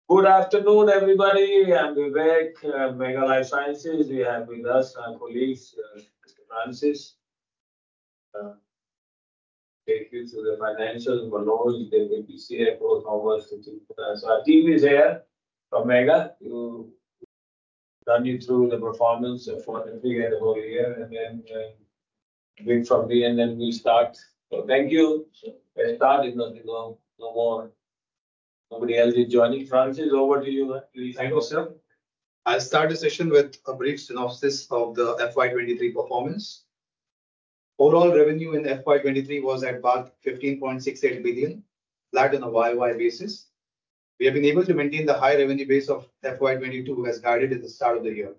Good afternoon, everybody. I'm Vivek, Mega Life Sciences. We have with us our colleagues, Mr. Francis, uh, take you through the financials, Manoj, Deputy CFO, Thomas. So our team is here from Mega to run you through the performance for the year, the whole year, and then bring from me, and then we'll start. So thank you. Let's start. If nothing, no more. Nobody else is joining. Francis, over to you, please. Thank you, sir. I'll start the session with a brief synopsis of the FY23 performance. Overall revenue in FY23 was at about 15.68 billion, flat on a YOY basis. We have been able to maintain the high revenue base of FY22 as guided at the start of the year.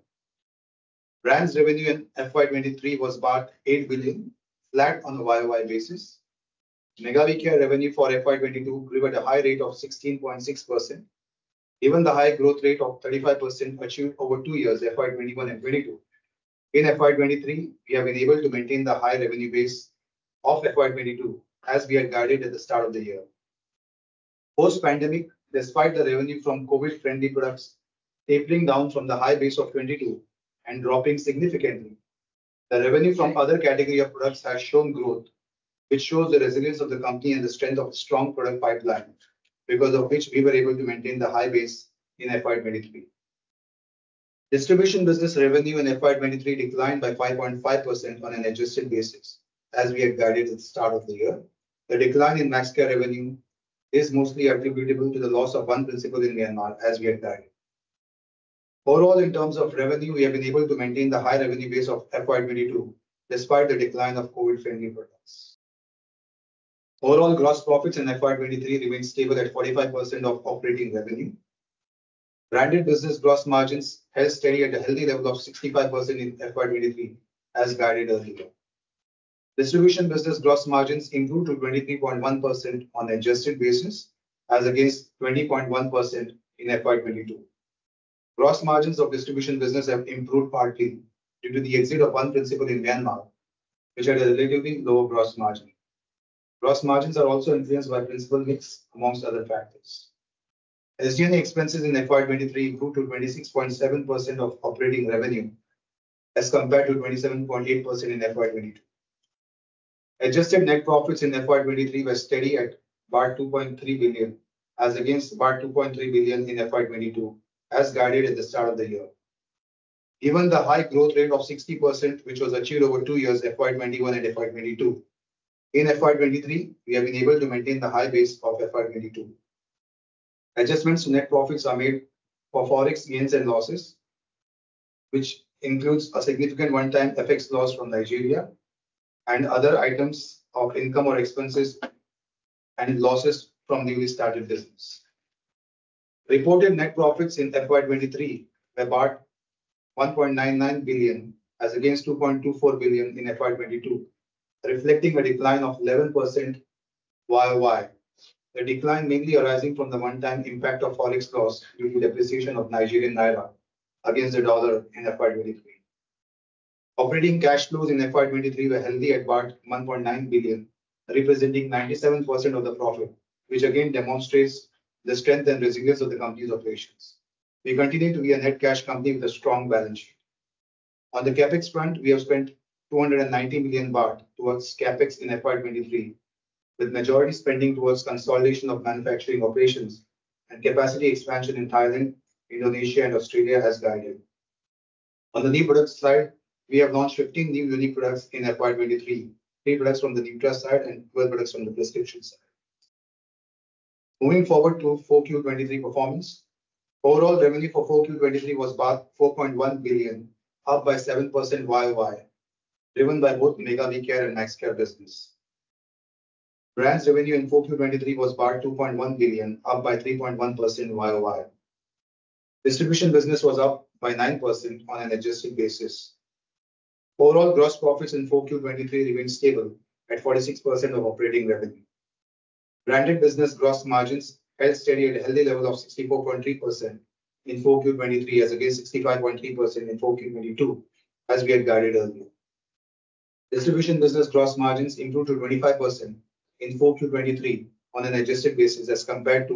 Brands revenue in FY23 was about 8 billion, flat on a YOY basis. Megavicare revenue for FY22 grew at a high rate of 16.6%. Given the high growth rate of 35% achieved over 2 years, FY21 and 22, in FY23, we have been able to maintain the high revenue base of FY22 as we had guided at the start of the year. Post-pandemic, despite the revenue from COVID-friendly products tapering down from the high base of 22 and dropping significantly, the revenue from other category of products has shown growth, which shows the resilience of the company and the strength of a strong product pipeline, because of which we were able to maintain the high base in FY23. Distribution business revenue in FY23 declined by 5.5% on an adjusted basis, as we had guided at the start of the year. The decline in Maxcare revenue is mostly attributable to the loss of one principal in Myanmar, as we had guided. Overall, in terms of revenue, we have been able to maintain the high revenue base of FY22, despite the decline of COVID-friendly products. Overall gross profits in FY23 remain stable at 45% of operating revenue. Branded business gross margins held steady at a healthy level of 65% in FY23, as guided earlier. Distribution business gross margins improved to 23.1% on adjusted basis, as against 20.1% in FY22. Gross margins of distribution business have improved partly due to the exit of one principal in Myanmar, which had a relatively lower gross margin. Gross margins are also influenced by principal mix, amongst other factors. SG&A expenses in FY23 grew to 26.7% of operating revenue, as compared to 27.8% in FY22. Adjusted net profits in FY23 were steady at about 2.3 billion, as against about 2.3 billion in FY22, as guided at the start of the year. Given the high growth rate of 60%, which was achieved over 2 years, FY21 and FY22, in FY23, we have been able to maintain the high base of FY22. Adjustments to net profits are made for forex gains and losses, which includes a significant one-time FX loss from Nigeria and other items of income or expenses and losses from newly started business. Reported net profits in FY23 were about 1.99 billion, as against 2.24 billion in FY22, reflecting a decline of 11% YOY. The decline mainly arising from the one-time impact of forex loss due to depreciation of Nigerian naira against the dollar in FY23. Operating cash flows in FY23 were healthy at about 1.9 billion, representing 97% of the profit, which again demonstrates the strength and resilience of the company's operations. We continue to be a net cash company with a strong balance sheet. On the capex front, we have spent 290 million baht towards capex in FY23, with majority spending towards consolidation of manufacturing operations and capacity expansion in Thailand, Indonesia, and Australia as guided. On the new products side, we have launched 15 new unique products in FY23, 3 products from the Nutra side and 12 products from the prescription side. Moving forward to 4Q23 performance, overall revenue for 4Q23 was about 4.1 billion, up by 7% YOY, driven by both Megavicare and Maxcare business. Brands revenue in 4Q23 was about 2.1 billion, up by 3.1% YOY. Distribution business was up by 9% on an adjusted basis. Overall gross profits in 4Q23 remained stable at 46% of operating revenue. Branded business gross margins held steady at a healthy level of 64.3% in 4Q23 as against 65.3% in 4Q22, as we had guided earlier. Distribution business gross margins improved to 25% in 4Q23 on an adjusted basis as compared to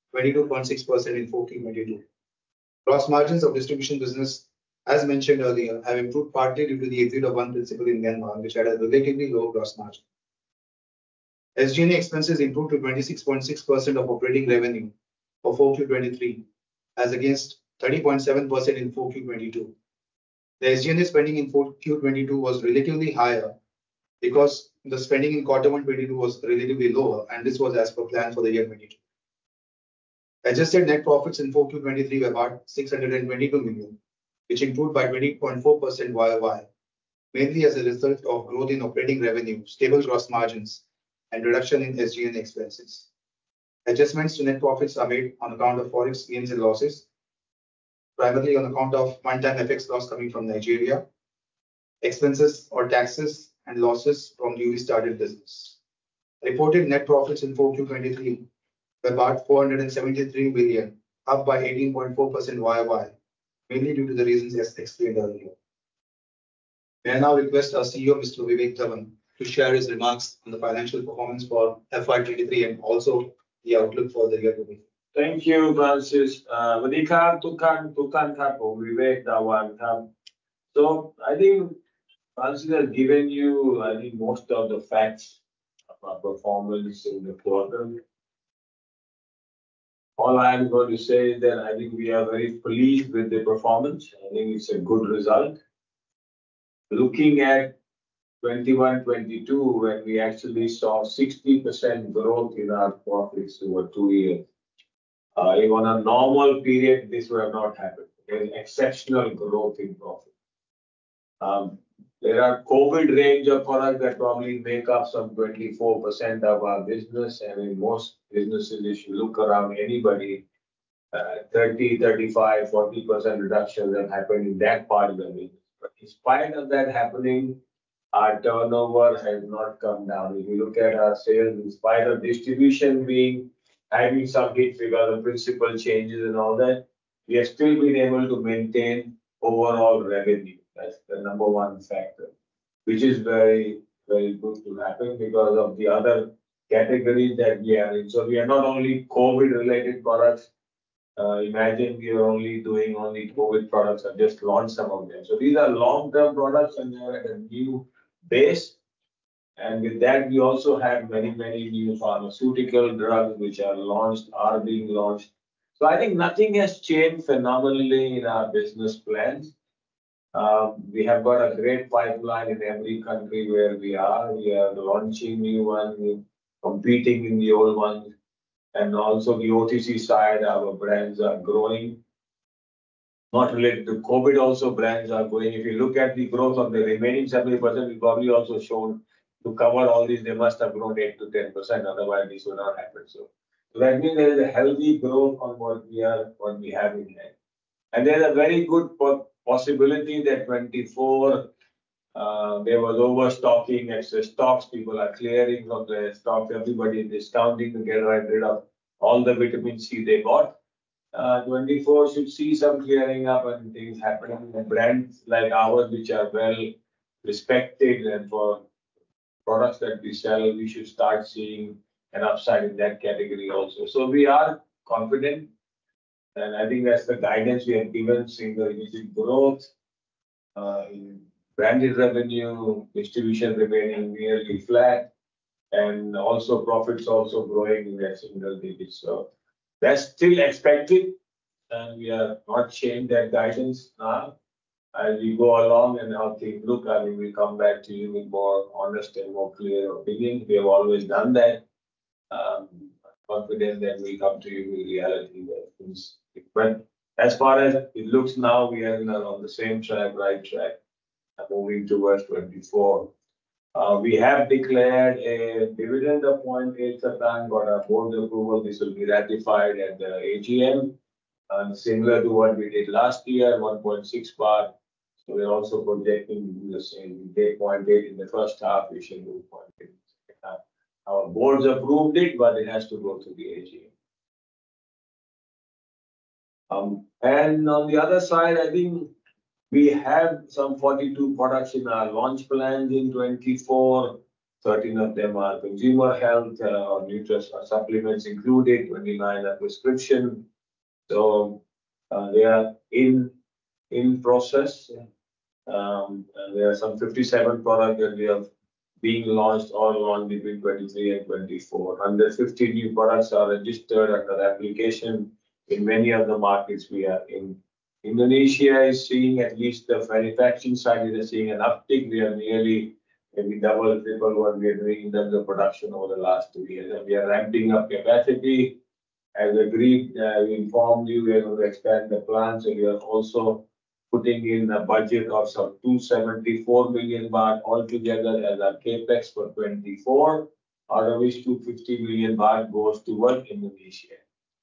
22.6% in 4Q22. Gross margins of distribution business, as mentioned earlier, have improved partly due to the exit of one principal in Myanmar, which had a relatively low gross margin. SG&A expenses improved to 26.6% of operating revenue for 4Q23, as against 30.7% in 4Q22. The SG&A spending in 4Q22 was relatively higher because the spending in Q1 22 was relatively lower, and this was as per plan for the year 22. Adjusted net profits in 4Q23 were about 622 million, which improved by 20.4% YOY, mainly as a result of growth in operating revenue, stable gross margins, and reduction in SG&A expenses. Adjustments to net profits are made on account of forex gains and losses, primarily on account of one-time FX loss coming from Nigeria, expenses or taxes and losses from newly started business. Reported net profits in 4Q23 were about 473 billion, up by 18.4% YOY, mainly due to the reasons as explained earlier. May I now request our CEO, Mr. Vivek Dhawan, to share his remarks on the financial performance for FY23 and also the outlook for the year to be. Thank you, Francis. Vadikap, Tukan Kapo, Vivek Dhawan. So I think Francis has given you, most of the facts of our performance in the quarter. All I am going to say is that I think we are very pleased with the performance. I think it's a good result. Looking at 21-22, when we actually saw 60% growth in our profits over 2 years. Even on a normal period, this would have not happened. There's exceptional growth in profit. There are COVID range of products that probably make up some 24% of our business. And in most businesses, if you look around anybody, 30, 35, 40% reduction that happened in that part of the business. But in spite of that happening, our turnover has not come down. If you look at our sales, in spite of distribution having some hits because of principal changes and all that, we have still been able to maintain overall revenue. That's the number one factor, which is very, very good to happen because of the other categories that we are in. So we are not only COVID-related products. Imagine we are only doing COVID products and just launched some of them. So these are long-term products and they are at a new base. And with that, we also have many, many new pharmaceutical drugs which are being launched. So I think nothing has changed phenomenally in our business plans. We have got a great pipeline in every country where we are. We are launching new ones, competing in the old ones. And also the OTC side, our brands are growing. Not related to COVID, also brands are growing. If you look at the growth of the remaining 70%, we probably also shown to cover all these, they must have grown 8 to 10%. Otherwise, this would not happen. So that means there is a healthy growth on what we have in hand. And there's a very good possibility that 24, there was overstocking, excess stocks, people are clearing from the stocks, everybody is discounting to get rid of all the vitamin C they bought. 24 should see some clearing up and things happening. And brands like ours, which are well respected and for products that we sell, we should start seeing an upside in that category also. So we are confident. And I think that's the guidance we have given, single-digit growth in branded revenue, distribution remaining nearly flat, and also profits also growing in that single digits. So that's still expected, and we are not changing that guidance now. As we go along and how things look, I mean, we'll come back to you with more honest and more clear opinions. We have always done that. Confident that we'll come to you with reality that things. But as far as it looks now, we are on the same track, right track, moving towards 24. We have declared a dividend of 0.8 satang, got our board approval. This will be ratified at the AGM. Similar to what we did last year, 1.6 baht. So we're also projecting to do the same. We did 0.8 in the first half, we should do 0.8 in the second half. Our boards approved it, but it has to go through the AGM. And on the other side, I think we have some 42 products in our launch plans in 24. 13 of them are consumer health or nutrition supplements included, 29 are prescription. So they are in process. And there are some 57 products that we have being launched all along between 23 and 24. 150 new products are registered under application in many of the markets we are in. Indonesia is seeing, at least the manufacturing side is seeing an uptick. We are nearly maybe double, triple what we are doing in terms of production over the last 2 years. And we are ramping up capacity. As agreed, we informed you we are going to expand the plant. So we are also putting in a budget of some 274 million baht altogether as our capex for 24, out of which 250 million baht goes toward Indonesia.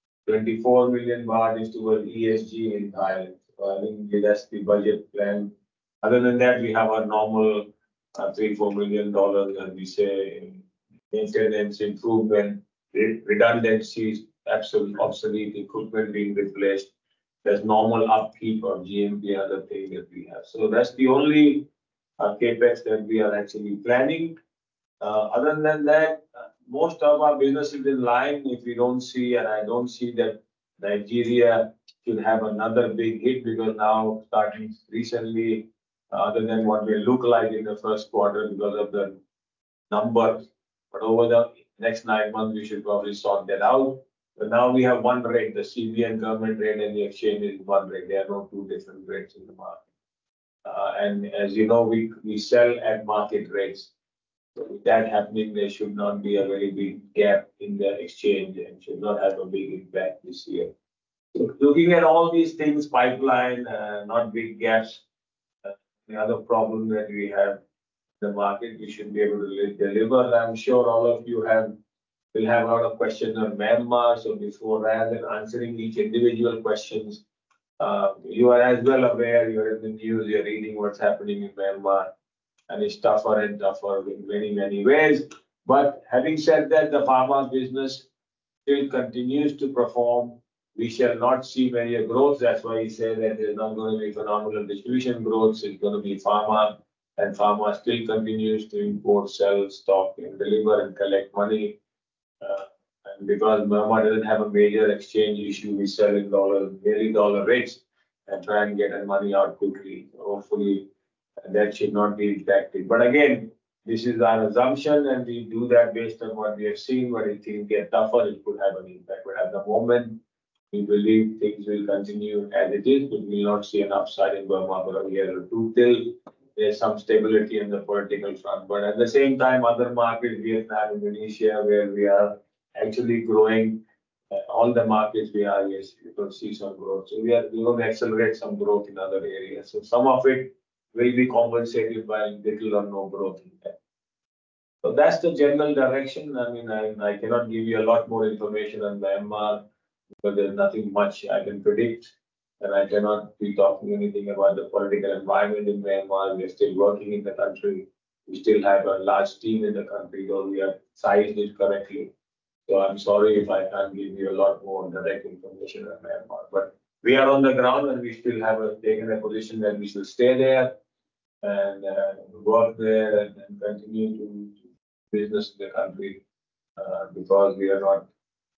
24 million baht is toward ESG in Thailand. So I think that's the budget plan. Other than that, we have our normal $3-4 million, as we say, in maintenance, improvement, redundancies, absolute obsolete equipment being replaced. There's normal upkeep of GMP, other things that we have. So that's the only capex that we are actually planning. Other than that, most of our business is in line. If we don't see, and I don't see that Nigeria should have another big hit because now starting recently, other than what we look like in the first quarter because of the numbers, but over the next 9 months, we should probably sort that out. But now we have one rate, the CBN government rate and the exchange is one rate. There are no two different rates in the market. And as you know, we sell at market rates. So with that happening, there should not be a very big gap in the exchange and should not have a big impact this year. So looking at all these things, pipeline, not big gaps, the other problem that we have in the market, we should be able to deliver. I'm sure all of you will have a lot of questions on Myanmar. So before rather than answering each individual questions, you are as well aware, you're in the news, you're reading what's happening in Myanmar, and it's tougher and tougher in many, many ways. But having said that, the pharma business still continues to perform. We shall not see many growth. That's why we say that there's not going to be phenomenal distribution growth. It's going to be pharma, and pharma still continues to import, sell, stock, and deliver and collect money. And because Myanmar doesn't have a major exchange issue, we sell in daily dollar rates and try and get our money out quickly. Hopefully, that should not be impacted. But again, this is our assumption, and we do that based on what we have seen. But if things get tougher, it could have an impact. But at the moment, we believe things will continue as it is, but we will not see an upside in Burma for a year or two till there's some stability in the political front. But at the same time, other markets, Vietnam, Indonesia, where we are actually growing, all the markets we are, yes, you can see some growth. So we're going to accelerate some growth in other areas. So some of it will be compensated by little or no growth in that. So that's the general direction. I mean, I cannot give you a lot more information on Myanmar because there's nothing much I can predict. And I cannot be talking anything about the political environment in Myanmar. We are still working in the country. We still have a large team in the country, though we have sized it correctly. So I'm sorry if I can't give you a lot more direct information on Myanmar. But we are on the ground and we still have taken a position that we should stay there and work there and continue to business in the country because we are not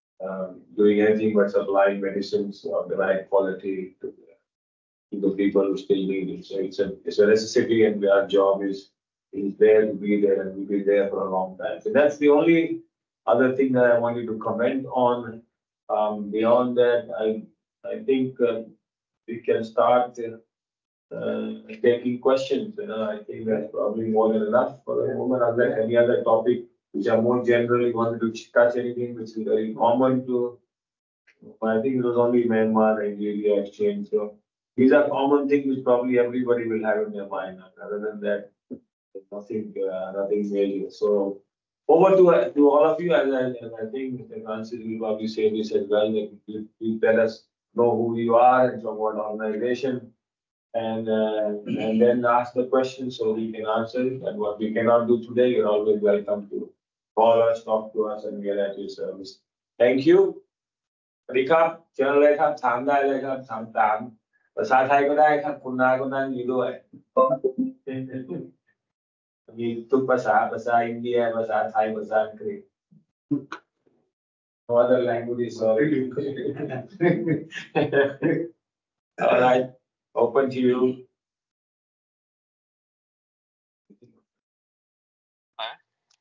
doing anything but supplying medicines of the right quality to the people who still need it. So it's a necessity, and our job is there to be there, and we'll be there for a long time. So that's the only other thing that I wanted to comment on. Beyond that, I think we can start taking questions. I think that's probably more than enough for the moment. Unless any other topic which are more generally wanted to touch anything which is very common to. I think it was only Myanmar, Nigeria exchange. So these are common things which probably everybody will have in their mind. Other than that, nothing major. So over to all of you, and I think Mr. Francis will probably say this as well. That you tell us know who you are and from what organization, and then ask the question so we can answer it. And what we cannot do today, you're always welcome to call us, talk to us, and we are at your service. Thank you. สวัสดีครับเชิญเลยครับถามได้เลยครับถามภาษาไทยก็ได้ครับคุณนาก็นั่งอยู่ด้วยมีทุกภาษาอินเดียภาษาไทยภาษาอังกฤษ no other languages sorry all right open to you Hello.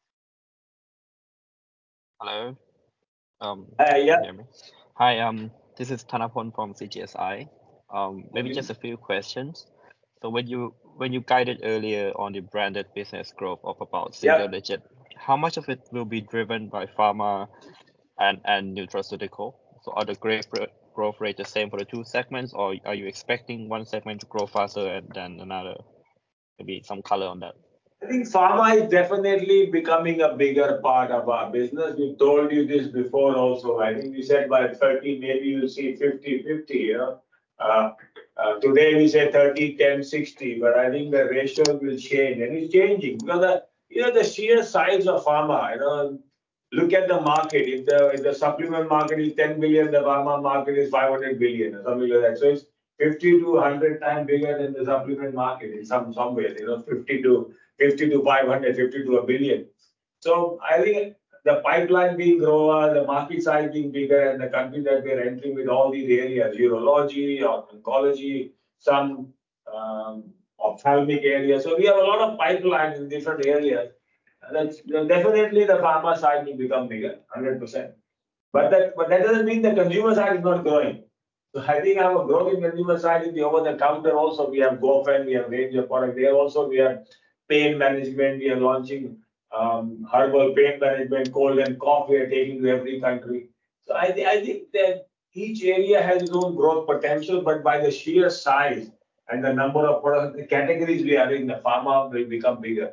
Hello. Can you yeah hear me? Hi. This is Thanapon from CGSI. Maybe okay. just a few questions. So when you guided earlier on the branded business growth of about Yeah. single digit, how much of it will be driven by pharma and nutraceutical? So are the growth rate the same for the two segments, or are you expecting one segment to grow faster and then another? Maybe some color on that. I think pharma is definitely becoming a bigger part of our business. We told you this before also. I think we said by 30, maybe you'll see 50-50, you know. Today we say 30, 10, 60, but I think the ratio will change and it's changing because the sheer size of pharma, look at the market. If the supplement market is 10 billion, the pharma market is 500 billion or something like that. So it's 50 to 100 times bigger than the supplement market in some ways, 50 to 500, 50 to a billion. So I think the pipeline being grower, the market size being bigger, and the country that we're entering with all these areas, urology or oncology, some ophthalmic areas. So we have a lot of pipeline in different areas. That's definitely the pharma side will become bigger, 100%. But that doesn't mean the consumer side is not growing. So I think our growth in consumer side in the over-the-counter also, we have Gofen, we have range of product there also, we have pain management, we are launching herbal pain management, cold and cough, we are taking to every country. So I think that each area has its own growth potential, but by the sheer size and the number of products, the categories we are in, the pharma will become bigger.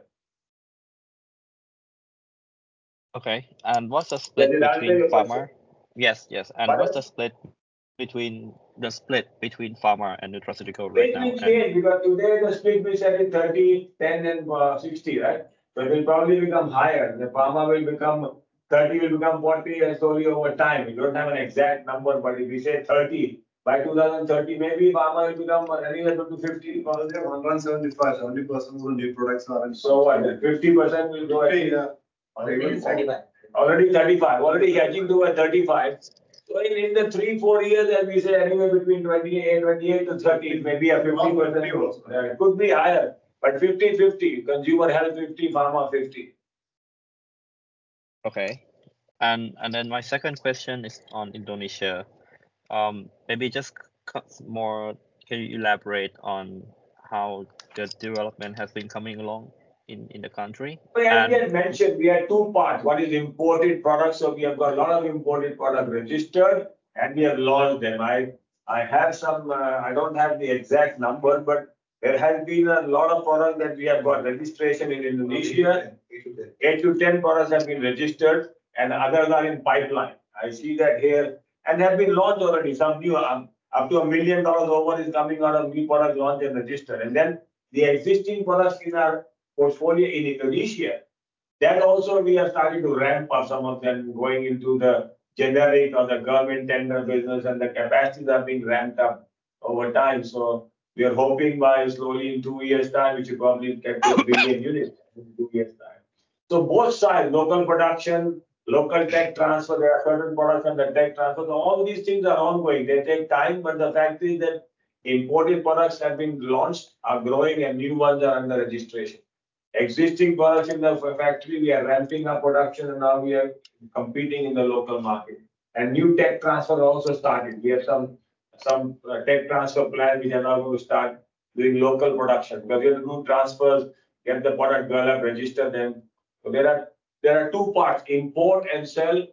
Okay. And what's the Does split it answer between your pharma? question? Yes, yes. And what's the split between pharma and nutraceutical right It now? will And change because today the split we said is 30, 10, and 60, right? So it will probably become higher. The pharma will become 30, will become 40, and slowly over time. We don't have an exact number, but if we say 30, by 2030, maybe pharma will become anywhere up to 50. Already 175, 70% of the new products are in. So what? 50% will go at Yeah. already 35. Already 35. Already catching to a 35. So in the 3-4 years, as we say, anywhere between 28 to 30, maybe a 50% growth. It could be higher, but 50-50. Consumer health 50, pharma 50. okay. And then my second question is on Indonesia. Maybe just more, can you elaborate on how the development has been coming along in the country? But as we had mentioned, we have two parts. One is imported products. So we have got a lot of imported products registered and we have launched them. I have some, I don't have the exact number, but there has been a lot of products that we have got registration in Indonesia. 8 to 10 products have been registered and others are in pipeline. I see that here and have been launched already. Some new, up to $1 million over is coming out of new products launched and registered. And then the existing products in our portfolio in Indonesia, that also we are starting to ramp up some of them going into the generic or the government tender business, and the capacities are being ramped up over time. So we are hoping by slowly in 2 years' time, we should probably get to 1 billion units in 2 years' time. So both sides, local production, local tech transfer, there are certain products and the tech transfer, all these things are ongoing. They take time, but the fact is that imported products have been launched, are growing, and new ones are under registration. Existing products in the factory, we are ramping up production, and now we are competing in the local market. And new tech transfer also started. We have some tech transfer plans which are now going to start doing local production because we have to do transfers, get the product developed, register them. So there are two parts: import and sell,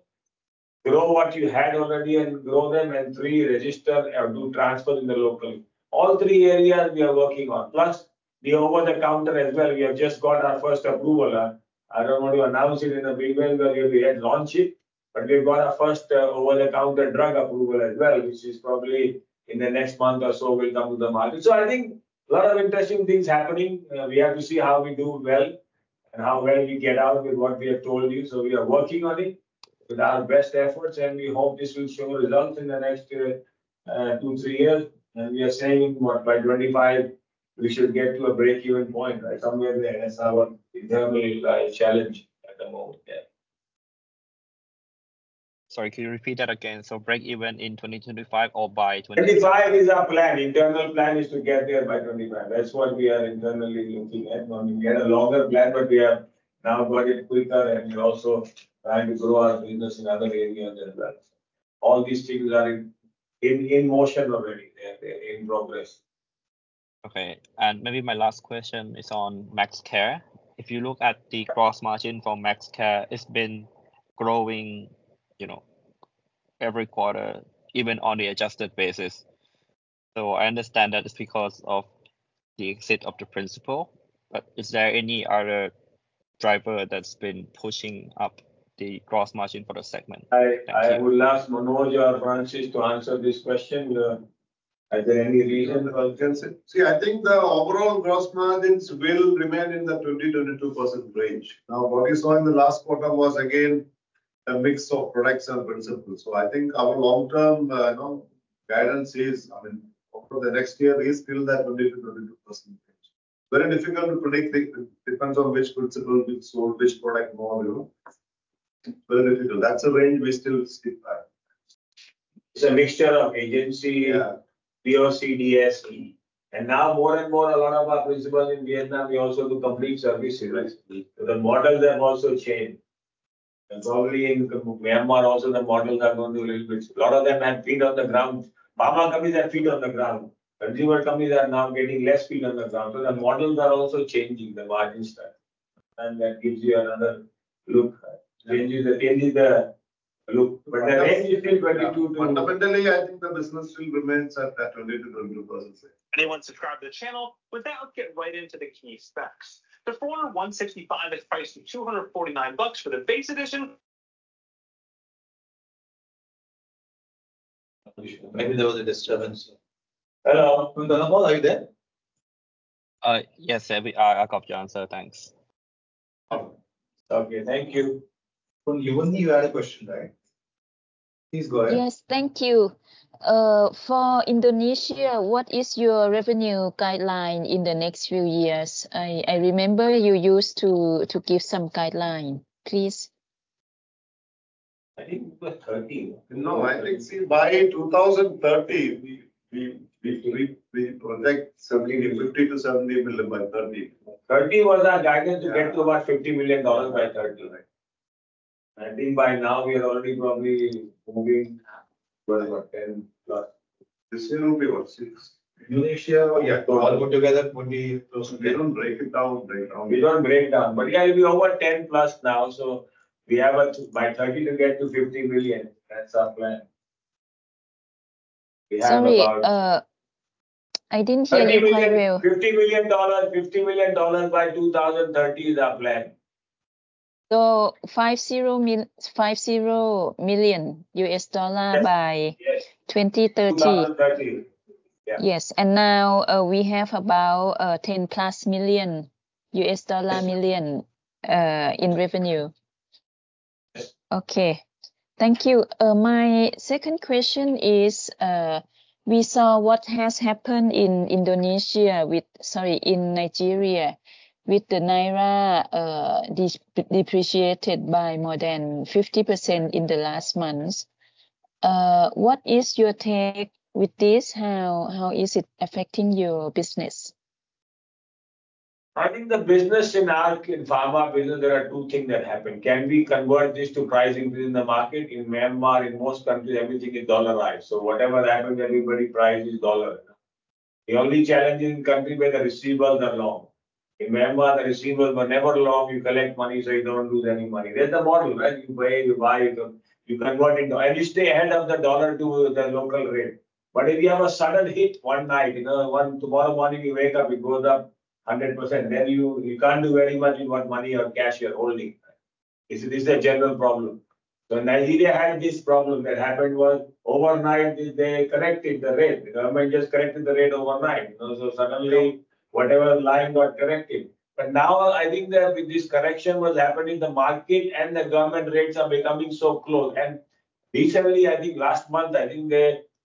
grow what you had already and grow them, and three, register or do transfer in the local. All three areas we are working on. Plus the over-the-counter as well. We have just got our first approval. I don't want to announce it in a big way because we had launched it, but we've got our first over-the-counter drug approval as well, which is probably in the next month or so will come to the market. So I think a lot of interesting things happening. We have to see how we do well and how well we get out with what we have told you. So we are working on it with our best efforts, and we hope this will show results in the next 2-3 years. And we are saying what by 25 we should get to a break-even point, right? Somewhere there. That's our internal challenge at the moment. Yeah. Sorry, can you repeat that again? So break even in 2025 or by 25 is our plan. Internal plan is to get there by 25. That's what we are internally looking at. We had a longer plan, but we have now got it quicker, and we're also trying to grow our business in other areas as well. All these things are in motion already. They're in progress. Okay. And maybe my last question is on MaxCare. If you look at the gross margin for MaxCare, it's been growing, every quarter, even on the adjusted basis. So I understand that it's because of the exit of the principal, but is there any other driver that's been pushing up the gross margin for the segment? I would ask Manoj or Francis to answer this question. Is there any reason? See, I think the overall gross margins will remain in the 20-22% range. Now, what you saw in the last quarter was again a mix of products and principles. So I think our long-term guidance is, over the next year is still that 20-22% range. Very difficult to predict. It depends on which principle we sold, which product more. Very difficult. That's a range we still stick by. It's a mixture of agency, POC, DSE. And now more and more, a lot of our principals in Vietnam, we also do complete services. Right? So the models have also changed. And probably in Myanmar also the models are going to be a little bit. A lot of them have feet on the ground. Pharma companies have feet on the ground. Consumer companies are now getting less feet on the ground. So the models are also changing, the margin structure. And that gives you another look. Changes the look. But the range is still 22 to... Fundamentally, I think the business still remains at that 20-22%. Anyone subscribe to the channel? With that, let's get right into the key specs. The Forerunner 165 is priced at $249 for the base edition. Maybe there was a disturbance. Hello, Kundanapal, are you there? Yes, I got your answer. Thanks. Okay, thank you. Yuvani, you had a question, right? Please go ahead. Yes, thank you. For Indonesia, what is your revenue guideline in the next few years? I remember you used to give some guideline, please. I think it was 30. No, I think see by 2030 we project 50 to 70 million by 30. 30 was our guidance to get to about $50 million by 30. Right? I think by now we are already probably moving to 10 plus. This year will be what, 6? Indonesia, all put together would be close to. We don't break it down. We don't break down, but it'll be over 10 plus now. So we have by 30 to get to 50 million. That's our plan. We have Sorry, about I didn't hear you quite well. $50 million by 2030 is our plan. So $50 million US dollar by 2030. 2030. Yeah. Yes, and now we have about 10 plus million US dollar million in revenue. Okay, thank you. My second question is, we saw what has happened in in Nigeria with the Naira depreciated by more than 50% in the last months. What is your take with this? How is it affecting your business? I think the business in pharma business, there are two things that happen. Can we convert this to pricing within the market? In Myanmar, in most countries, everything is dollarized. So whatever happens, everybody prices dollar. The only challenge in country where the receivables are long. In Myanmar, the receivables were never long. You collect money, so you don't lose any money. That's the model, right? You pay, you buy, you convert it, and you stay ahead of the dollar to the local rate. But if you have a sudden hit one night, tomorrow morning you wake up, it goes up 100%. Then you can't do very much with what money or cash you're holding. This is a general problem. So Nigeria had this problem that happened was overnight they corrected the rate. The government just corrected the rate overnight. So suddenly whatever line got corrected. But now I think that with this correction was happening, the market and the government rates are becoming so close. And recently, I think last month, I think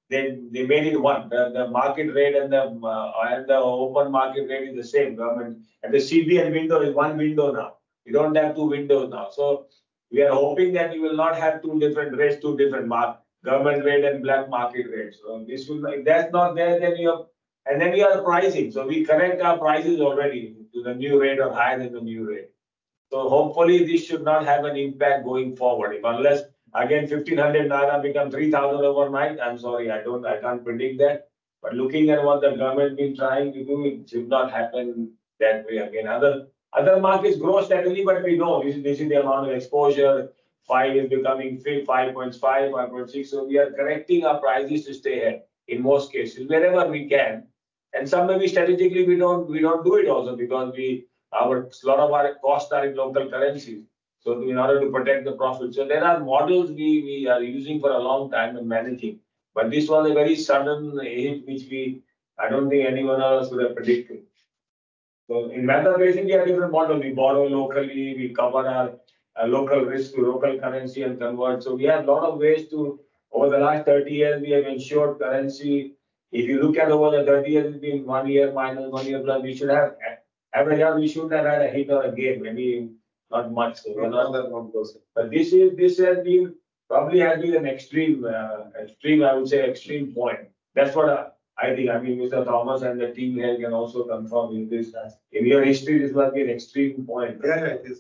they made it one. The market rate and the open market rate is the same. Government and the CBN window is one window now. You don't have two windows now. So we are hoping that you will not have two different rates, two different government rate and black market rates. So this will, if that's not there, then you have, and then we are pricing. So we correct our prices already to the new rate or higher than the new rate. So hopefully this should not have an impact going forward. If unless again 1500 naira become 3000 overnight, I'm sorry, I can't predict that. But looking at what the government been trying to do, it should not happen that way again. Other markets grow steadily, but we know this is the amount of exposure. 5 is becoming 5.5, 5.6. So we are correcting our prices to stay ahead in most cases, wherever we can. And some maybe strategically we don't do it also because a lot of our costs are in local currencies. So in order to protect the profit. So there are models we are using for a long time and managing. But this was a very sudden hit which I don't think anyone else would have predicted. So in Mehta Basin, we have different models. We borrow locally, we cover our local risk to local currency and convert. So we have a lot of ways to, over the last 30 years, we have ensured currency. If you look at over the 30 years, it's been 1 year minus 1 year plus, we should have, average out, we should have had a hit or a gain, maybe not much. So we're not that 1%. But this has been, probably has been an extreme, I would say, extreme point. That's what I think. I mean, Mr. Thomas and the team here can also confirm in this. In your history, this must be an extreme point. Yeah, it is.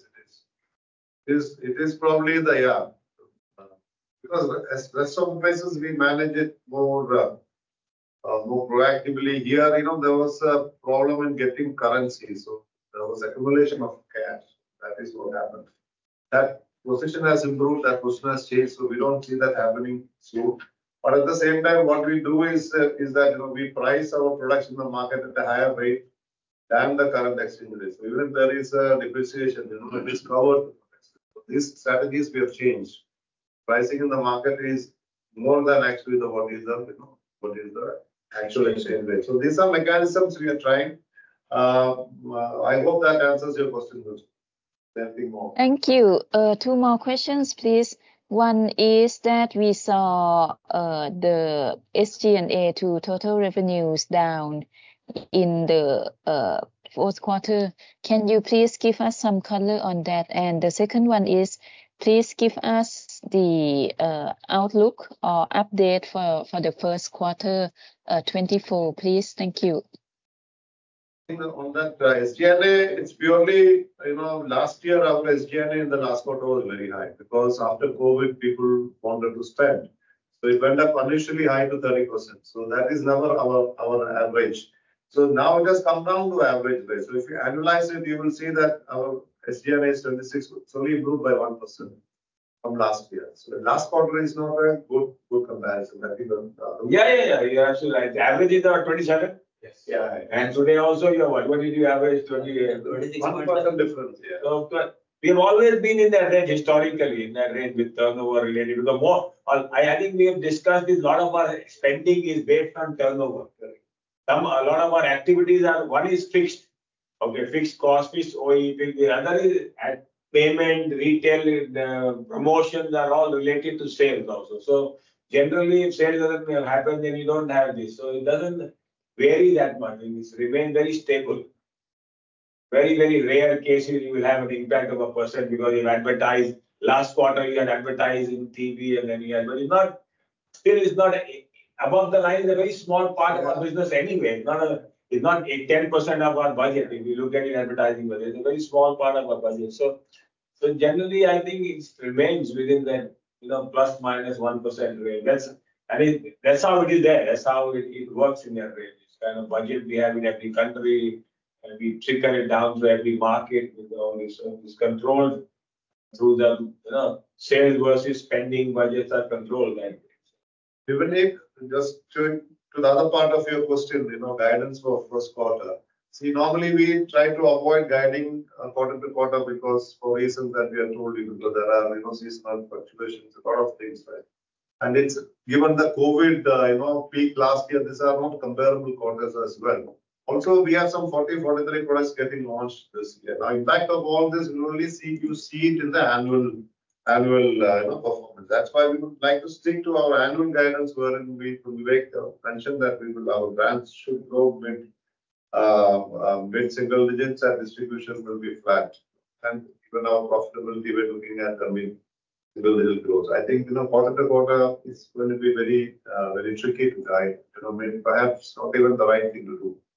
It is probably because as rest of the places we manage it more proactively. Here, there was a problem in getting currency, so there was accumulation of cash. That is what happened. That position has improved. That position has changed, so we don't see that happening soon. But at the same time, what we do is that we price our products in the market at a higher rate than the current exchange rate. So even if there is a depreciation, it is covered. So these strategies we have changed. Pricing in the market is more than actually what is the actual exchange rate. So these are mechanisms we are trying. I hope that answers your question. Anything more? Thank you. 2 more questions, please. One is that we saw the SG&A to total revenues down in the fourth quarter. Can you please give us some color on that? And the second one is, please give us the outlook or update for the first quarter 24, please. Thank you. On that SG&A, it's purely, last year our SG&A in the last quarter was very high because after COVID, people wanted to spend. So it went up initially high to 30%. So that is never our average. So now it has come down to average rate. So if you annualize it, you will see that our SG&A is 26, it's only improved by 1% from last year. So the last quarter is not a good comparison. I think Yeah. You're absolutely right. The average is 27. Yes. Yeah. And today also you have what did you average? 1% difference. Yeah. So we have always been in that range historically, in that range with turnover related to the more. I think we have discussed this. A lot of our spending is based on turnover. A lot of our activities one is fixed. Okay, fixed cost, fixed OE. The other is at payment, retail, the promotions are all related to sales also. So generally, if sales doesn't happen, then you don't have this. So it doesn't vary that much. It's remained very stable. Very, very rare cases you will have an impact of 1% because you've advertised. Last quarter you had advertised in TV and then you had, but it's not above the line is a very small part of our business anyway. It's not 10% of our budget. If you look at it, advertising budget, it's a very small part of our budget. So generally, I think it remains within that plus minus 1% range. That's how it is there. That's how it works in that range. It's kind of budget we have in every country, and we trickle it down to every market with all this. So it's controlled through the sales versus spending budgets are controlled. Even just to the other part of your question, guidance for first quarter. See, normally we try to avoid guiding quarter to quarter because for reasons that we have told you, because there are seasonal fluctuations, a lot of things, right? And it's given the COVID peak last year, these are not comparable quarters as well. Also, we have some 43 products getting launched this year. Now, impact of all this, you see it in the annual performance. That's why we would like to stick to our annual guidance, wherein we Vivek mentioned that our brands should grow mid single digits and distribution will be flat. And even our profitability, we're looking at mid single digit growth. I think quarter to quarter is going to be very tricky to guide. Maybe perhaps not even the right thing to do.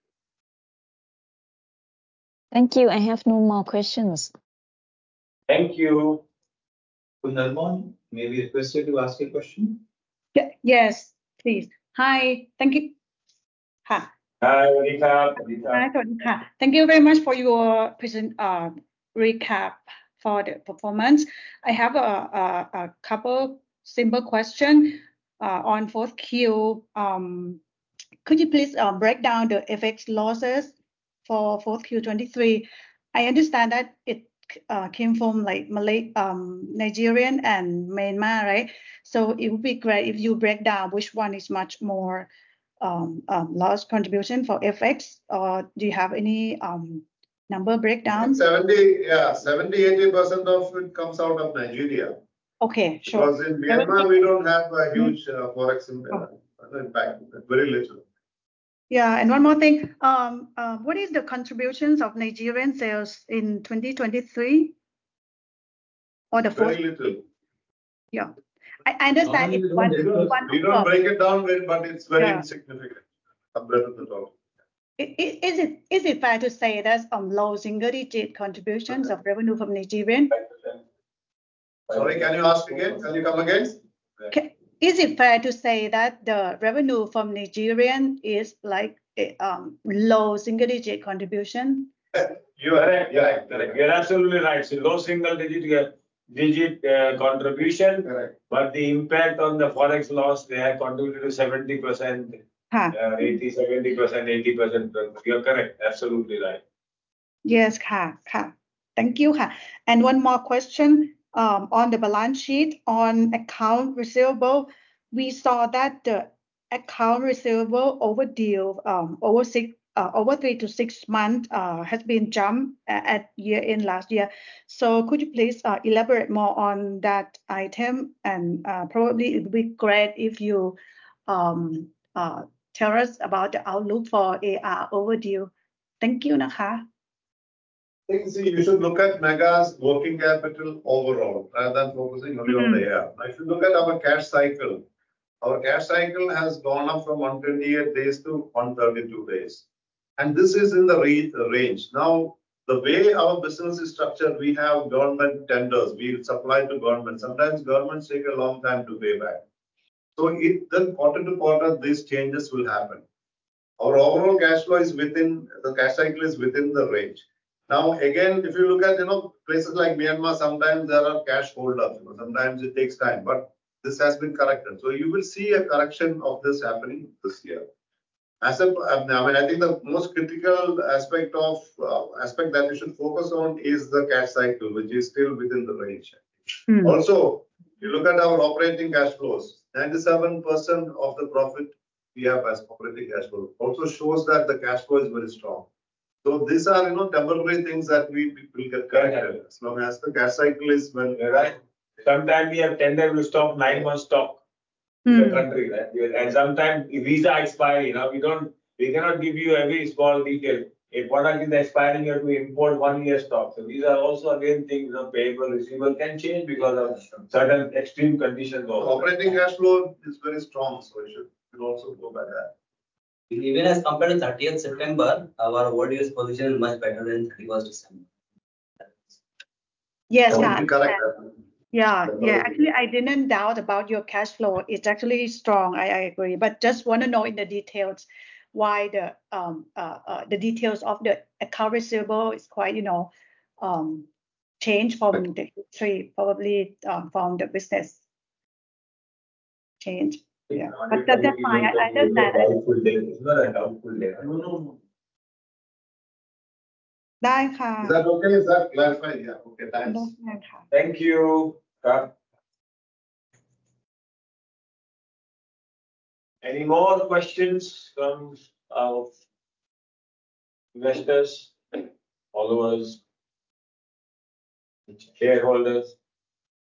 Thank you. I have no more questions. Thank you. Kunalmon, may we request you to ask a question? Yeah, yes, please. Hi, thank you. Hi. Hi, Monica. Hi, Monica. Thank you very much for your recap for the performance. I have a couple simple questions on fourth Q. Could you please break down the FX losses for fourth Q23? I understand that it came from like Nigerian and Myanmar, right? So it would be great if you break down which one is much more loss contribution for FX, or do you have any number breakdown? 70-80% of it comes out of Nigeria. Okay, sure. Because in Myanmar, we don't have a huge forex impact, very little. Yeah, and one more thing. What is the contributions of Nigerian sales in 2023? Or the fourth? Very little. Yeah. I understand it's one. We don't break it down, but it's very insignificant compared to the total. Is it fair to say that's low single-digit contributions of revenue from Nigerian? Sorry, can you ask again? Can you come again? Is it fair to say that the revenue from Nigerian is like low single-digit contribution? You are right. Correct. You're absolutely right. So low single-digit contribution, correct. But the impact on the forex loss, they have contributed to 70%, 80%. You're correct. Absolutely right. Yes, thank you. And one more question on the balance sheet on account receivable. We saw that the account receivable overdue over 3 to 6 months has been jumped at year-end last year. So could you please elaborate more on that item? And probably it would be great if you tell us about the outlook for AR overdue. Thank you, Naka. I think you should look at Mega's working capital overall rather than focusing only on the AR. If you look at our cash cycle has gone up from 128 days to 132 days. And this is in the range. Now, the way our business is structured, we have government tenders. We supply to government. Sometimes governments take a long time to pay back. So then quarter to quarter, these changes will happen. Our overall cash flow is the cash cycle is within the range. Now, again, if you look at places like Myanmar, sometimes there are cash holdups. Sometimes it takes time, but this has been corrected. So you will see a correction of this happening this year. I think the most critical aspect that we should focus on is the cash cycle, which is still within the range. Also, you look at our operating cash flows, 97% of the profit we have as operating cash flow also shows that the cash flow is very strong. So these are temporary things that we will get corrected as long as the cash cycle is well. Right. Sometimes we have tender to stop 9 months stock in the country, right? And sometimes visa expiry. We cannot give you every small detail. A product is expiring, you have to import 1 year stock. So these are also again things payable, receivable can change because of certain extreme conditions. Operating cash flow is very strong, so it should also go by that. Even as compared to 30th September, our overdue position is much better than 31st December. Yes, correct. Yeah. Actually, I didn't doubt about your cash flow. It's actually strong. I agree. But just want to know in the details why the details of the account receivable is quite changed from the history, probably from the business change. Yeah, but that's fine. I understand. It's not a doubtful day. No. Is that okay? Is that clarified? Yeah. Okay, thanks. Thank you. Any more questions from our investors, followers, shareholders?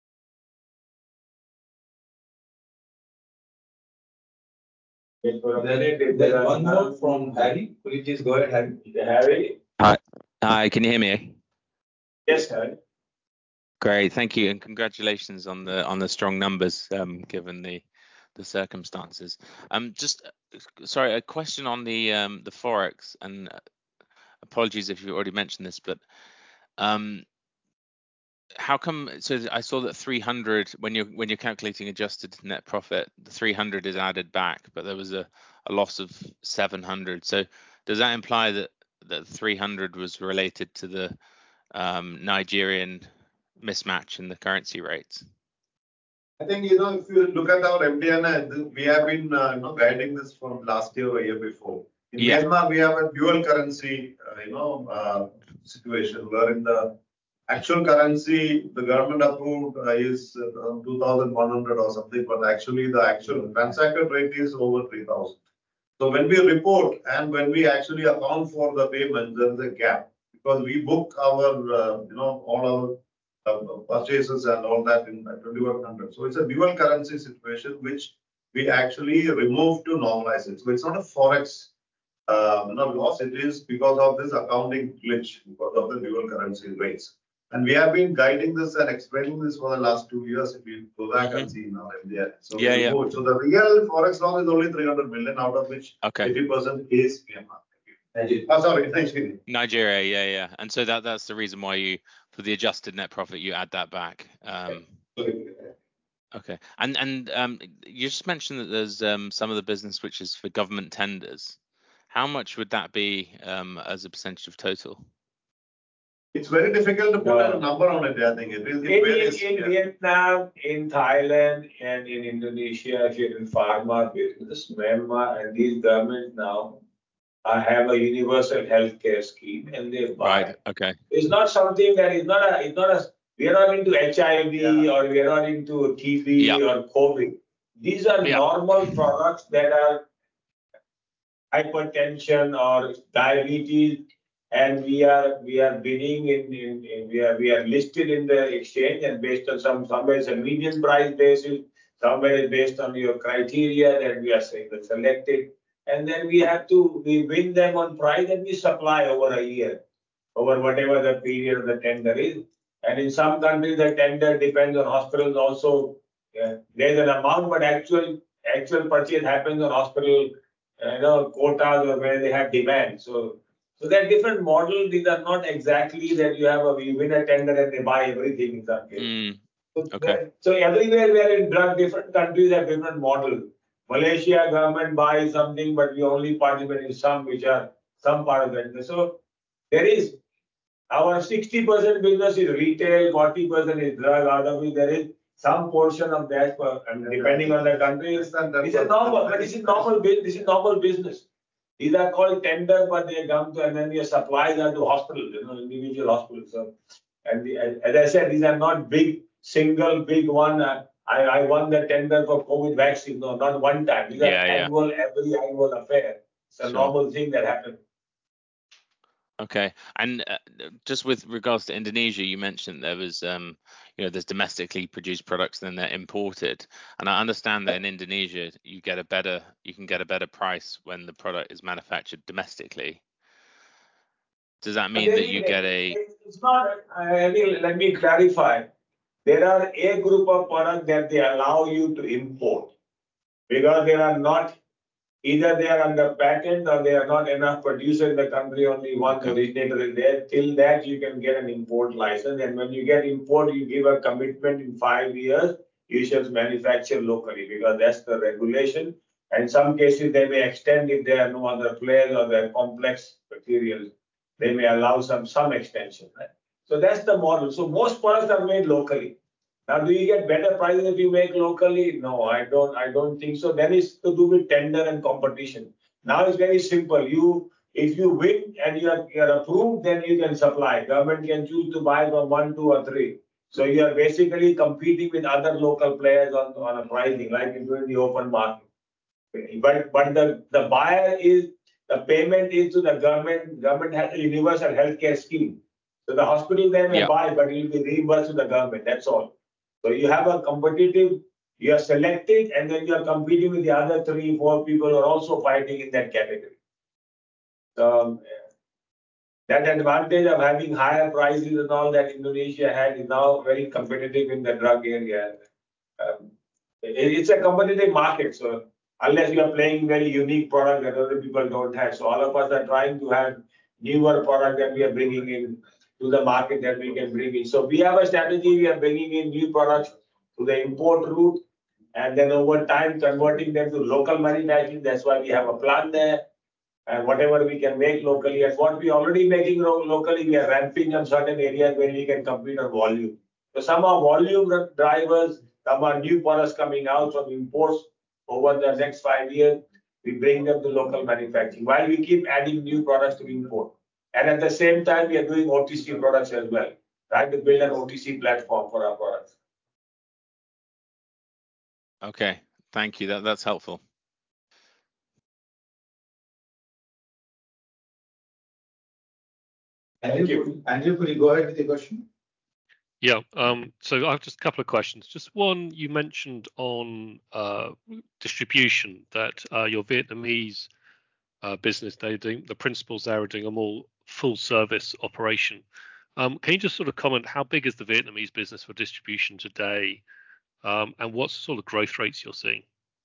Wait for a minute. If there There's are one more from Harry. Could you please go ahead, Harry? Harry? Hi, can you hear me? Yes, Harry. Great, thank you, and congratulations on the strong numbers, given the circumstances. Just sorry, a question on the forex, and apologies if you already mentioned this, but how come? So I saw that 300, when you're calculating adjusted net profit, the 300 is added back, but there was a loss of 700. So does that imply that 300 was related to the Nigerian mismatch in the currency rates? I think, if you look at our MD&A, we have been guiding this from last year or year before. In Myanmar, we have a dual currency situation wherein the actual currency the government approved is 2,100 or something, but actually the actual transacted rate is over 3,000. So when we report and when we actually account for the payment, there is a gap because we book our all our purchases and all that in 2,100. So it's a dual currency situation which we actually remove to normalize it. So it's not a forex loss. It is because of this accounting glitch because of the dual currency rates. And we have been guiding this and explaining this for the last 2 years. If you go back and see now, so So the real forex loss is only 300 million, out of which 80% is Myanmar. Nigeria, yeah. And so that's the reason why for the adjusted net profit, you add that back. Okay. And you just mentioned that there's some of the business which is for government tenders. How much would that be as a percentage of total? It's very difficult to put a number on it. I think it varies. In Vietnam, in Thailand, and in Indonesia, if you're in pharma business, Myanmar, and these governments now have a universal healthcare scheme, and they buy. Right. Okay. It's not something that is not a. We are not into HIV or we are not into TB or COVID. These are normal products that are hypertension or diabetes, and we are bidding we are listed in the exchange, and based on somewhere it's a median price basis, somewhere it's based on your criteria that we are saying that selected, and then we win them on price and we supply over a year, over whatever the period of the tender is. And in some countries the tender depends on hospitals also. There's an amount, but actual purchase happens on hospital quotas or where they have demand. So there are different models. These are not exactly that you win a tender and they buy everything in some case. So everywhere we are in drug, different countries have different models. Malaysia government buys something, but we only participate in some which are some part of it. So there is our 60% business is retail, 40% is drug. Out of it, there is some portion of that, depending on the country. This is normal, but this is normal business. These are called tender, but they come to, and then your supplies are to hospitals, individual hospitals. So, and as I said, these are not big one. I won the tender for COVID vaccine. No, not one time. These are every annual affair. It's a normal thing that happens. Okay, and just with regards to Indonesia, you mentioned there was, there's domestically produced products and then they're imported. And I understand that in Indonesia, you can get a better price when the product is manufactured domestically. Does that mean that you get a? It's not. Let me clarify. There are a group of products that they allow you to import because they are not. Either they are under patent or they are not enough producer in the country, only one originator is there. Till that, you can get an import license. And when you get import, you give a commitment in 5 years, you shall manufacture locally because that's the regulation. And in some cases, they may extend if there are no other players or there are complex materials. They may allow some extension. Right? So that's the model. So most products are made locally. Now, do you get better prices if you make locally? No, I don't think so. That is to do with tender and competition. Now it's very simple. If you win and you are approved, then you can supply. Government can choose to buy from 1, 2, or 3. So you are basically competing with other local players on a pricing, like you do in the open market. But the buyer the payment is to the government. Government has a universal healthcare scheme. So the hospital they may buy, but it will be reimbursed to the government. That's all. So you have a competitive You are selected, and then you are competing with the other 3, 4 people who are also fighting in that category. So that advantage of having higher prices and all that Indonesia had is now very competitive in the drug area. It's a competitive market, so unless you are playing very unique product that other people don't have. So all of us are trying to have newer product that we are bringing in to the market that we can bring in. So we have a strategy. We are bringing in new products to the import route, and then over time converting them to local manufacturing. That's why we have a plant there. And whatever we can make locally, and what we already making locally, we are ramping up certain areas where we can compete on volume. So some are volume drivers, some are new products coming out from imports over the next 5 years. We bring them to local manufacturing while we keep adding new products to import. And at the same time, we are doing OTC products as well, trying to build an OTC platform for our products. Okay, thank you. That's helpful. Andrew, could you go ahead with your question? Yeah, so I have just a couple of questions. Just one, you mentioned on distribution that your Vietnamese business, the principals there are doing a more full service operation. Can you just sort of comment, how big is the Vietnamese business for distribution today, and what sort of growth rates you're seeing?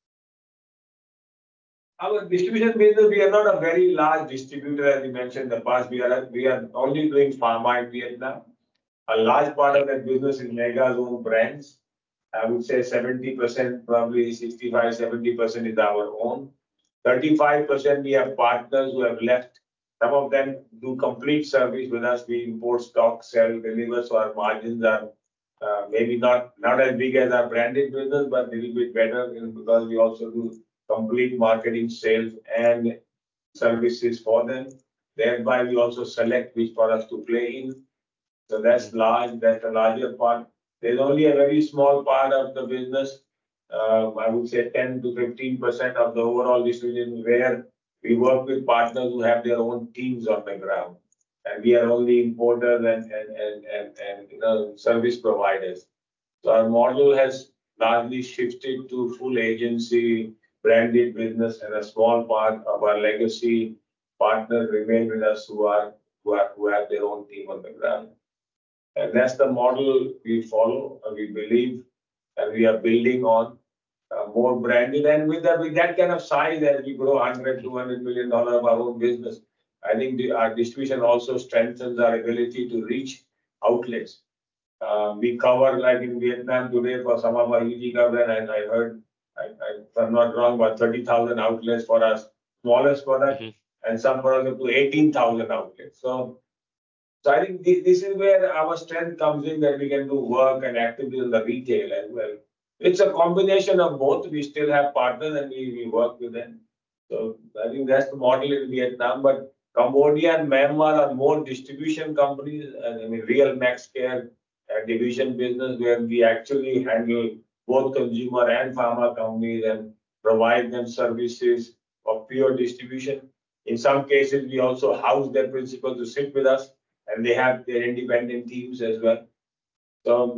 Our distribution business, we are not a very large distributor, as we mentioned in the past. We are only doing pharma in Vietnam. A large part of that business is Mega's own brands. I would say 70%, probably 65, 70% is our own. 35% we have partners who have left. Some of them do complete service with us. We import stock, sell, deliver, so our margins are maybe not as big as our branded business, but a little bit better because we also do complete marketing, sales, and services for them. Thereby, we also select which products to play in. So that's large. That's a larger part. There's only a very small part of the business. I would say 10 to 15% of the overall distribution, where we work with partners who have their own teams on the ground, and we are only importers and service providers. So our model has largely shifted to full agency branded business, and a small part of our legacy partners remain with us who have their own team on the ground. And that's the model we follow, and we believe, and we are building on more branded. And with that kind of size, as we grow $100-200 million of our own business, I think our distribution also strengthens our ability to reach outlets. We cover, like in Vietnam today, for some of our UG coverage, and I heard, if I'm not wrong, about 30,000 outlets for our smallest product, and some products up to 18,000 outlets. So I think this is where our strength comes in, that we can do work and activity in the retail as well. It's a combination of both. We still have partners and we work with them. So I think that's the model in Vietnam. But Cambodia and Myanmar are more distribution companies, I mean, real Maxcare division business, where we actually handle both consumer and pharma companies and provide them services of pure distribution. In some cases, we also house their principals to sit with us, and they have their independent teams as well. So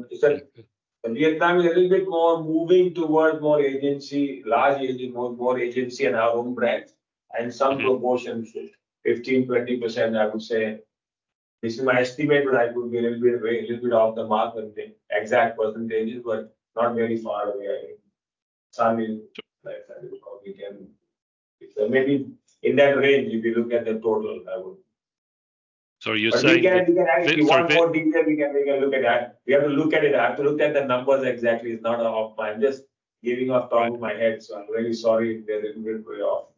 Vietnam is a little bit more moving towards more agency, large agency, more agency and our own brands, and some proportion, 15-20%, I would say. This is my estimate, but I could be a little bit off the mark with the exact percentages, but not very far away. Some is like that. We can, so maybe in that range, if you look at the total, I would. So you're but saying if you want more detail, we can look at that. We have to look at it. I have to look at the numbers exactly. It's not off. I'm just giving off top of my head, so I'm really sorry if they're a little bit way off.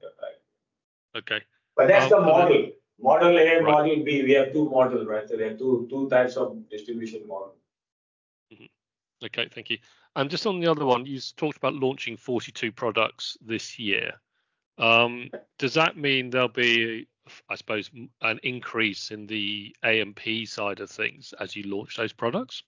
Okay. But that's the model. Model A, model B. We have two models, right? So there are two types of distribution model. Okay, thank you. And just on the other one, you talked about launching 42 products this year. Does that mean there'll be, I suppose, an increase in the A&P side of things as you launch those products?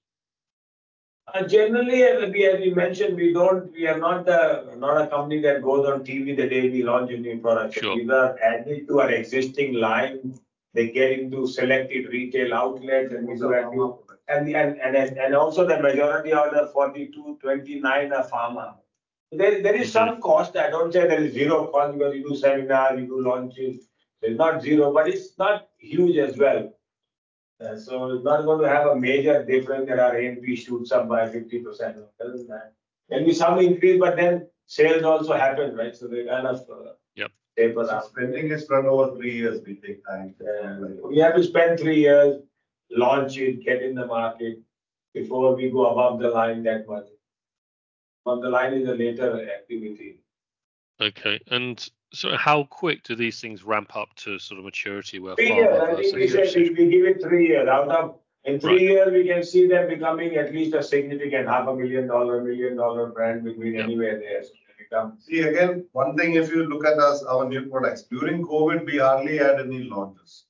Generally, as we mentioned, we are not a company that goes on TV the day we launch a new product. Sure. These are added to our existing line. They get into selected retail outlets, and we do that. And also the majority of the 42, 29 are pharma. There is some cost. I don't say there is zero cost because you do seminar, you do launches. It's not zero, but it's not huge as well. So it's not going to have a major difference that our A&P shoots up by 50%. There'll be some increase, but then sales also happen, right? So they kind of taper So out. spending is spread over 3 years. We take time. We have to spend 3 years, launch it, get in the market before we go above the line that much. Above the line is a later activity. Okay, and so how quick do these things ramp up to sort of maturity where 3 years. pharma I think we versus said we give it 3 years. In 3 Right. years, we can see them becoming at least a significant $500,000, $1 million brand between anywhere there. So they become. See, again, one thing, if you look at us, our new products, during COVID, we hardly had any launches.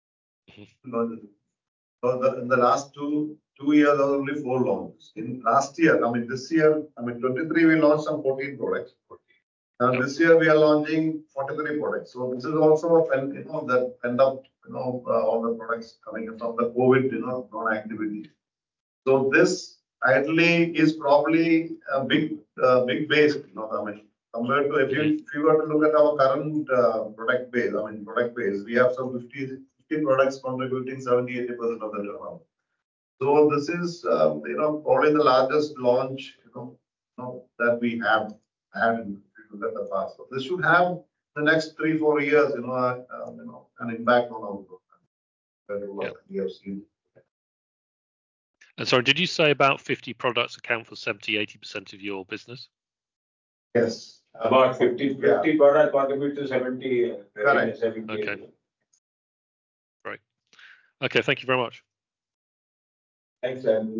So in the last two years, there were only 4 launches. In last year, this year, 23, we launched some 14 products. Now this year we are launching 43 products. So this is also a that end up all the products coming from the COVID non-activity. So this ideally is probably a big base. Compared to if you were to look at our current product base, we have some 50 products contributing 70-80% of the turnover. So this is probably the largest launch that we have had. At the past. So this should have the next 3-4 years, an impact on our growth. We have seen. And sorry, did you say about 50 products account for 70-80% of your business? Yes. About 50 products contribute to 70. Correct. 70. Okay. Right. Okay, thank you very much. Thanks, Andrew.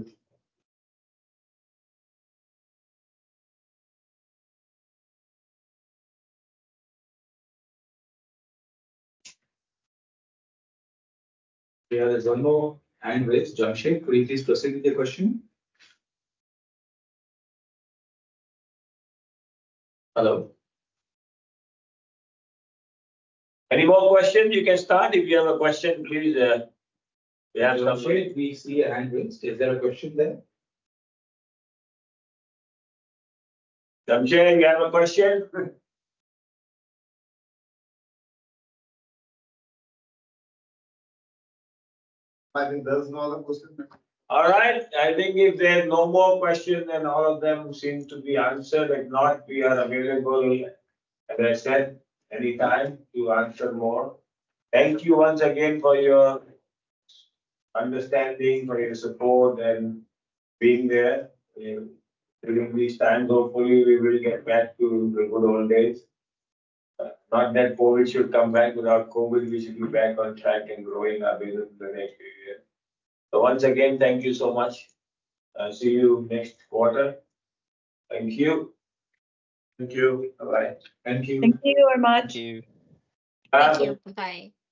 Yeah, there's one more hand raised. Jamshed, could you please proceed with your question? Hello. Any more questions? You can start. If you have a question, please. We have Jamshed, we see a hand raised. Is there a question there? Jamshed, you have a question? I think there's no other question. All right. I think if there's no more questions, then all of them seem to be answered. If not, we are available, as I said, anytime to answer more. Thank you once again for your understanding, for your support, and being there during these times. Hopefully, we will get back to the good old days. Not that COVID should come back. Without COVID, we should be back on track and growing our business in the next few years. So once again, thank you so much. See you next quarter. Thank you. Thank you. Bye-bye. Thank you. Thank you very much. Thank you. Thank you. Bye.